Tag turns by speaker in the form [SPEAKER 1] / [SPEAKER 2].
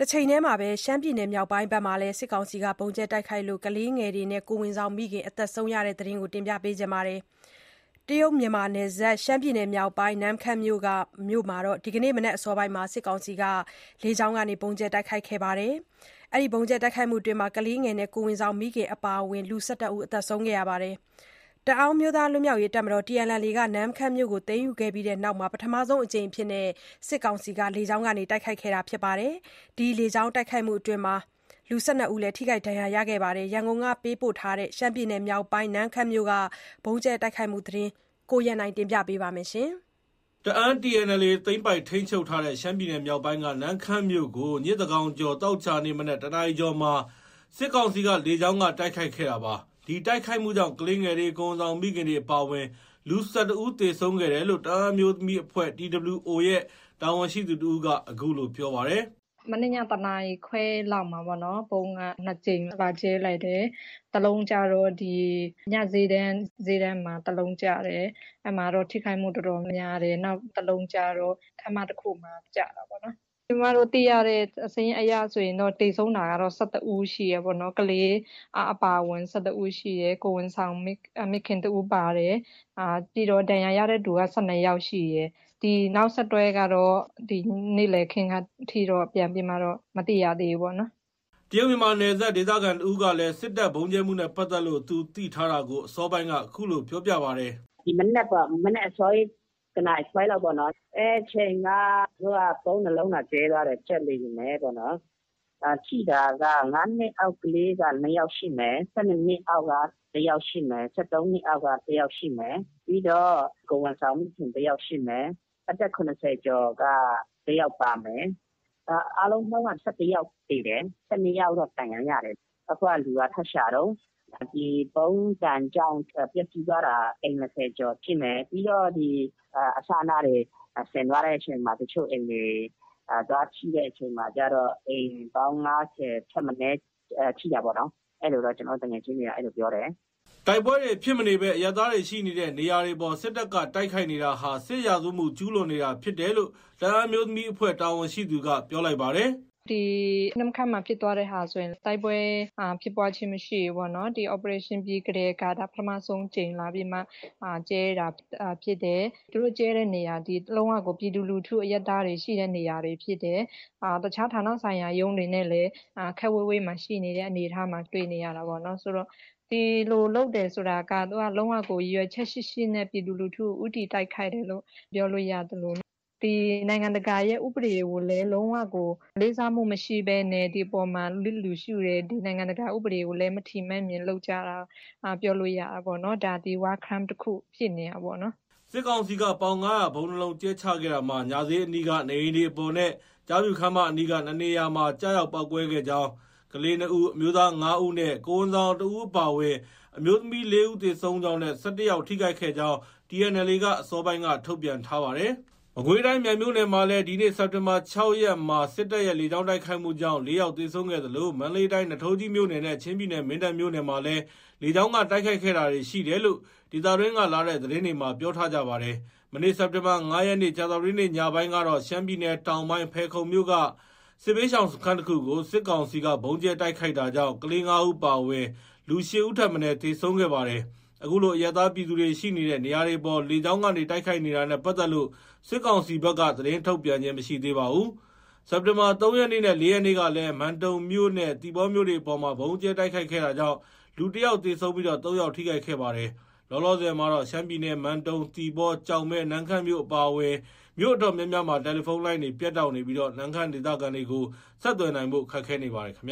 [SPEAKER 1] တချိန်တည်းမှာပဲရှမ်းပြည်နယ်မြောက်ပိုင်းဘက်မှာလည်းစစ်ကောင်စီကဗုံးကျဲတိုက်ခိုက်လို့ကလေးငယ်တွေနဲ့ကိုယ်ဝန်ဆောင်မိခင်အသက်ဆုံးရတဲ့တဲ့တင်ကိုတင်ပြပေးကြပါမယ်။တရုတ်မြန်မာနယ်စပ်ရှမ်းပြည်နယ်မြောက်ပိုင်းနမ်းခမ်းမြို့မှာဒီကနေ့မနက်အစောပိုင်းမှာစစ်ကောင်စီကလေကြောင်းကနေဗုံးကျဲတိုက်ခိုက်ခဲ့ပါတယ်။အဲဒီဗုံးကျဲတိုက်ခိုက်မှုအတွင်းကလေးငယ်နဲ့ကိုယ်ဝန်ဆောင်မိခင်အပါအဝင်လူ11ဦးအသက်ဆုံးခဲ့ရပါတယ်။တအောင်းမျိုးသားလွတ်မြောက်ရေးတပ်မတော် TNLA ကနမ်းခမ်းမြို့ကိုသိမ်းယူခဲ့ပြီးတဲ့နောက်ပထမဆုံးအကြိမ်အဖြစ်စစ်ကောင်စီကလေကြောင်းကနေတိုက်ခိုက်ခဲ့တာဖြစ်ပါတယ်။ဒီလေကြောင်းတိုက်ခိုက်မှုအတွင်းလူ12ဦးလည်းထိခိုက်ဒဏ်ရာရခဲ့ပါတယ်။ရန်ကုန်ကပေးပို့ထားတဲ့ရှမ်းပြည်နယ်မြောက်ပိုင်းနမ်းခမ်းမြို့ကဗုံးကျဲတိုက်ခိုက်မှုသတင်းကိုရန်နိုင်တင်ပြပေးပါမယ်။
[SPEAKER 2] တအန်း TNLA သိမ်းပိုက်ထိန်းချုပ်ထားတဲ့ရှမ်းပြည်နယ်မြောက်ပိုင်းကနမ်းခမ်းမြို့ကိုညသန်းခေါင်ကျော်သောကြာနေ့မနက်1 နာရီကျော်မှာစစ်ကောင်စီကလေကြောင်းကတိုက်ခိုက်ခဲ့တာပါ။ဒီတိုက်ခိုက်မှုကြောင့်ကလေးငယ်တွေကိုယ်ဝန်ဆောင်မိခင်တွေအပါအဝင်လူ12ဦးသေဆုံးခဲ့တယ်လို့တအန်းမျိုးသမီးအဖွဲ့ TWO ရဲ့တာဝန်ရှိသူတဦးကအခုလိုပြောပါတယ်
[SPEAKER 3] ။မနေ့ည1 နာရီခွဲလောက်မှာပေါ့နော်ပုံက2ကြိမ်လာကျဲလိုက်တယ်တလုံးကြတော့ဒီညဈေးတန်းမှာတလုံးကြတယ်အဲ့မှာတော့ထိခိုက်မှုတော်တော်များတယ်နောက်တလုံးကြတော့ခမ်းမတစ်ခုမှာကြတာပေါ့နော်ကျမတို့သိရတဲ့အစင်းအရဆိုရင်တော့တိတ်ဆုံးတာကတော့12ဦးရှိရပေါ့နော်ကလေးအပါဝင်12ဦးရှိရကိုဝန်ဆောင်မိခင်တူပါတယ်ပြီးတော့ဒဏ်ရာရတဲ့သူက12ယောက်ရှိရဒီနောက်ဆက်တွဲကတော့ဒီနေ့လေခင်ကထီတော့ပြန်ပြီးမှတော့မသိရသေးဘူးပေါ့နော်
[SPEAKER 2] တရုတ်မြန်မာနယ်စပ်ဒေသခံတူကလည်းစစ်တပ်ဘုံကျဲမှုနဲ့ပတ်သက်လို့သူသိထားတာကိုအစောပိုင်းကအခုလိုပြောပြပါတယ်
[SPEAKER 4] ဒီမနေ့အစောကြီးကနိုင်ဆွဲလောက်ပေါ့နော်ချိန်ကသူကပုံးနှလုံးနဲ့ကျဲသွားတယ်ချက်လေးနေပေါ့နော်ချိတာက9နှစ်အောက်ကလေးက2ယောက်ရှိမယ်12နှစ်အောက်က1ယောက်ရှိမယ်13နှစ်အောက်က1ယောက်ရှိမယ်ပြီးတော့ကိုဝန်ဆောင်မိခင်1ယောက်ရှိမယ်အသက်80ကျော်က1ယောက်ပါမယ်အားလုံးပေါင်းက17ယောက်တည်တယ်12ယောက်တော့တိုင်ရရတယ်အခုကလူကထပ်ရှာတော့ဒီပုံးတန်ကြောင်းပြည့်စည်သွားတာအိမ်20ကျော်ဖြစ်မယ်ပြီးတော့ဒီအစာနာတွေဆင်သွားတဲ့အချိန်မှာတချို့အိမ်တွေသွားချိတဲ့အချိန်မှာကျတော့အိမ်ပေါင်း50ထက်မနည်းချိတာပေါ့နော်အဲ့လိုတော့ကျွန်တော်တကယ်ချင်းနေတာအဲ့လိုပြောတယ်
[SPEAKER 2] တိုက်ပွဲတွေဖြစ်မနေပဲအရသားတွေရှိနေတဲ့နေရာတွေပေါ်စစ်တပ်ကတိုက်ခိုက်နေတာဟာစစ်ရာဇဝမှုကျူးလွန်နေတာဖြစ်တယ်လို့တအန်းမျိုးသမီးအဖွဲ့တာဝန်ရှိသူကပြောလိုက်ပါတယ်
[SPEAKER 3] ဒီနမ်ခမ်းမှာဖြစ်သွားတဲ့ဟာဆိုရင်တိုက်ပွဲဖြစ်ပွားခြင်းမရှိဘူးပေါ့နော်ဒီ operation ပြီးကြတဲ့ကဒါပထမဆုံးချိန်လာပြီးမှကျဲတာဖြစ်တယ်သူတို့ကျဲတဲ့နေရာဒီလုံးဝကိုပြည်သူလူထုအရသားတွေရှိတဲ့နေရာတွေဖြစ်တယ်တခြားဌာနဆိုင်ရာရုံးတွေနဲ့လည်းခက်ဝေးမှာရှိနေတဲ့အနေအထားမှာတွေ့နေရတာပေါ့နော်ဆိုတော့ဒီလိုလုပ်တယ်ဆိုတာကသူကလုံးဝကိုရွယ်ချက်ရှိနဲ့ပြည်သူလူထုဥတီတိုက်ခိုက်တယ်လို့ပြောလို့ရတယ်လို့ဒီနိုင်ငံတကာရဲ့ဥပဒေကိုလည်းလုံးဝကိုလေးစားမှုမရှိဘဲနဲ့ဒီပေါ်မှာလူရှုတယ်ဒီနိုင်ငံတကာဥပဒေကိုလည်းမထီမဲ့မြင်လုပ်ကြတာပြောလို့ရတာပေါ့နော်ဒါဒီ war crime တစ်ခုဖြစ်နေတာပေါ့နော်
[SPEAKER 2] စစ်ကောင်စီကပေါင်900ဘုံနှလုံးကျဲချခဲ့တာမှာညာစေးအနီးကနေအိမ်ဒီအပေါ်နဲ့ကြားပြူခမ်းမအနီးက2နေရာမှာကြားရောက်ပောက်ကွဲခဲ့ကြောင်းကလေး2ဦးအမျိုးသား9ဦးနဲ့ကိုဝန်ဆောင်2ဦးပါဝင်အမျိုးသမီး4ဦးသေဆုံးကြောင်းနဲ့17ယောက်ထိခိုက်ခဲ့ကြောင်း TNLA ကအစောပိုင်းကထုတ်ပြန်ထားပါတယ်။မကွေးတိုင်းမြိုင်မြို့နယ်မှာလည်းဒီနေ့စက်တင်ဘာ6ရက်မှာစစ်တပ်ရဲ့လေကြောင်းတိုက်ခိုက်မှုကြောင့်4ယောက်သေဆုံးခဲ့သလိုမန္တလေးတိုင်းနထိုးကြီးမြို့နယ်နဲ့ချင်းပြည်နယ်မင်းတပ်မြို့နယ်မှာလည်းလေကြောင်းကတိုက်ခိုက်ခဲ့တာတွေရှိတယ်လို့ဒေသတွင်းကလာတဲ့သတင်းတွေမှာပြောထားကြပါတယ်။မနေ့စက်တင်ဘာ9ရက်နေ့ကြာသပတေးနေ့ညပိုင်းကတော့ရှမ်းပြည်နယ်တောင်ပိုင်းဖဲခုံမြို့ကစစ်ဘေးရှောင်စခန်းတစ်ခုကိုစစ်ကောင်စီကဘုံကျဲတိုက်ခိုက်တာကြောင့်ကလေး9ဦးပါဝင်လူ10ဦးထပ်မံသေဆုံးခဲ့ပါတယ်။အခုလိုအရသာပြည်သူတွေရှိနေတဲ့နေရာတွေပေါ်လေကြောင်းကနေတိုက်ခိုက်နေတာနဲ့ပတ်သက်လို့စစ်ကောင်စီဘက်ကသတင်းထုတ်ပြန်ခြင်းမရှိသေးပါဘူး။စက်တင်ဘာ3ရက်နေ့နဲ့4ရက်နေ့ကလည်းမန်တုံမြို့နဲ့တီဘောမြို့တွေပေါ်မှာဘုံကျဲတိုက်ခိုက်ခဲ့တာကြောင့်လူ1ယောက်သေဆုံးပြီးတော့3ယောက်ထိခိုက်ခဲ့ပါတယ်။လောလောဆယ်မှာတော့ရှမ်းပြည်နယ်မန်တုံတီဘောကြောင်မဲနန်းခမ်းမြို့အပါအဝင်မြို့အတော်များများမှာတယ်လီဖုန်းလိုင်းတွေပြတ်တောက်နေပြီးတော့နန်းခမ်းဒေသခံတွေကိုဆက်သွယ်နိုင်ဖို့ခက်ခဲနေပါတယ်ခင်ဗျ